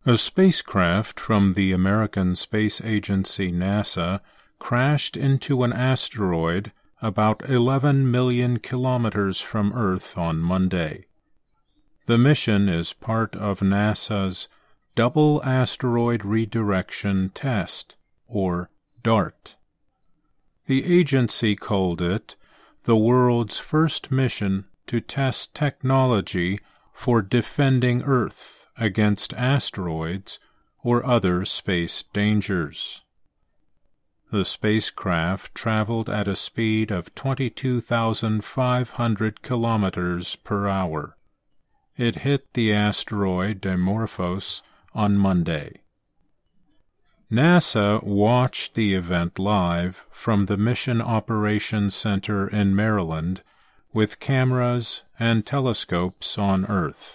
A spacecraft from the American Space Agency NASA crashed into an asteroid about 11 million kilometers from Earth on Monday. The mission is part of NASA's Double Asteroid Redirection Test, or DART. The agency called it the world's first mission to test technology for defending Earth against asteroids or other space dangers. The spacecraft traveled at a speed of 22,500 kilometers per hour. It hit the asteroid Dimorphos on Monday. NASA watched the event live from the Mission Operations Center in Maryland with cameras and telescopes on Earth.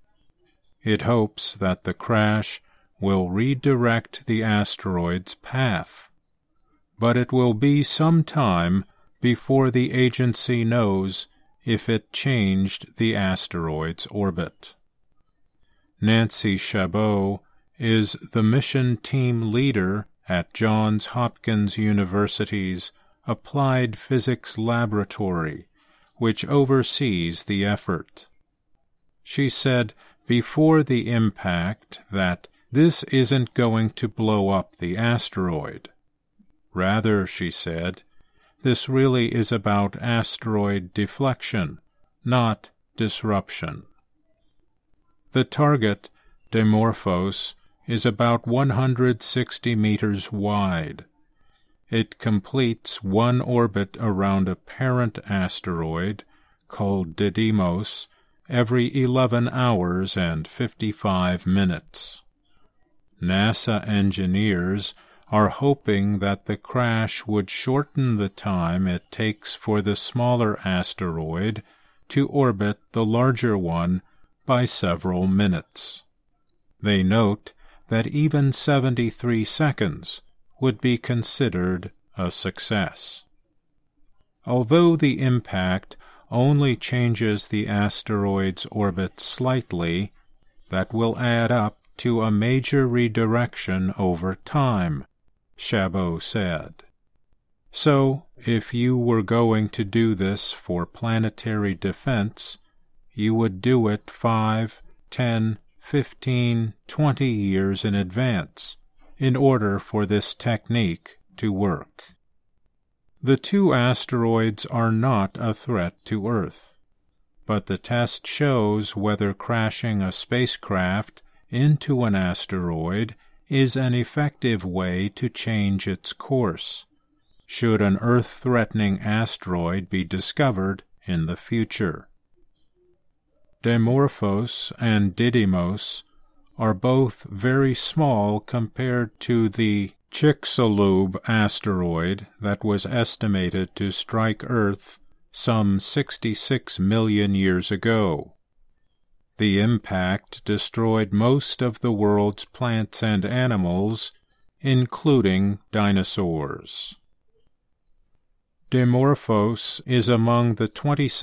It hopes that the crash will redirect the asteroid's path, but it will be some time before the agency knows if it changed the asteroid's orbit. Nancy Chabot is the mission team leader at Johns Hopkins University's Applied Physics Laboratory, which oversees the effort. She said before the impact that this isn't going to blow up the asteroid. Rather, she said, this really is about asteroid deflection, not disruption. The target, Dimorphos, is about 160 meters wide. It completes one orbit around a parent asteroid, called Didymos, every 11 hours and 55 minutes. NASA engineers are hoping that the crash would shorten the time it takes for the smaller asteroid to orbit the larger one by several minutes. They note that even 73 seconds would be considered a success. Although the impact only changes the asteroid's orbit slightly, that will add up to a major redirection over time, Chabot said. So, if you were going to do this for planetary defense, you would do it 5, 10, 15, 20 years in advance, in order for this technique to work. The two asteroids are not a threat to Earth, but the test shows whether crashing a spacecraft into an asteroid is an effective way to change its course, should an Earth-threatening asteroid be discovered in the future. Dimorphos and Didymos are both very small compared to the Chicxulub asteroid that was estimated to strike Earth some 66 million years ago. The impact destroyed most of the world's plants and animals, including dinosaurs. Dimorphos is among the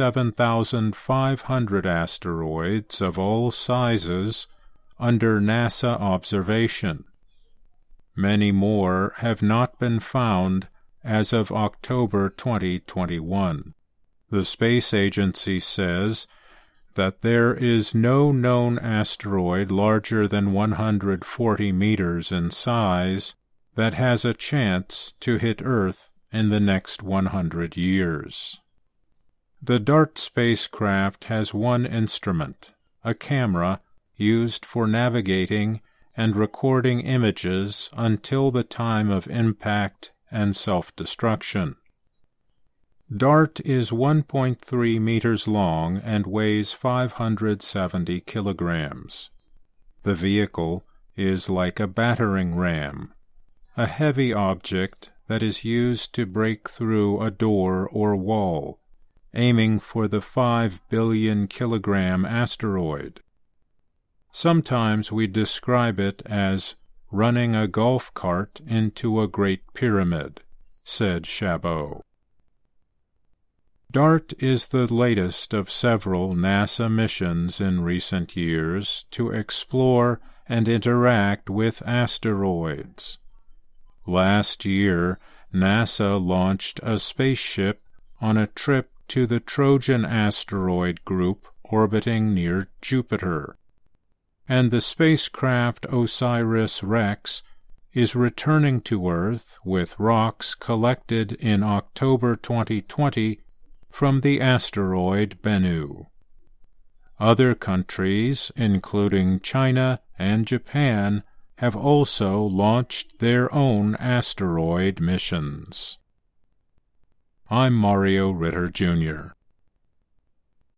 27,500 asteroids of all sizes under NASA observation. Many more have not been found as of October 2021. The space agency says that there is no known asteroid larger than 140 meters in size that has a chance to hit Earth in the next 100 years. The DART spacecraft has one instrument, a camera used for navigating and recording images until the time of impact and self-destruction. DART is 1.3 meters long and weighs 570 kilograms. The vehicle is like a battering ram, a heavy object that is used to break through a door or wall, aiming for the 5 billion kilogram asteroid. Sometimes we describe it as running a golf cart into a great pyramid, said Chabot. DART is the latest of several NASA missions in recent years to explore and interact with asteroids. Last year, NASA launched a spaceship on a trip to the Trojan asteroid group orbiting near Jupiter, and the spacecraft OSIRIS-REx is returning to Earth with rocks collected in October 2020 from the asteroid Bennu. Other countries, including China and Japan, have also launched their own asteroid missions. I'm Mario Ritter, Jr.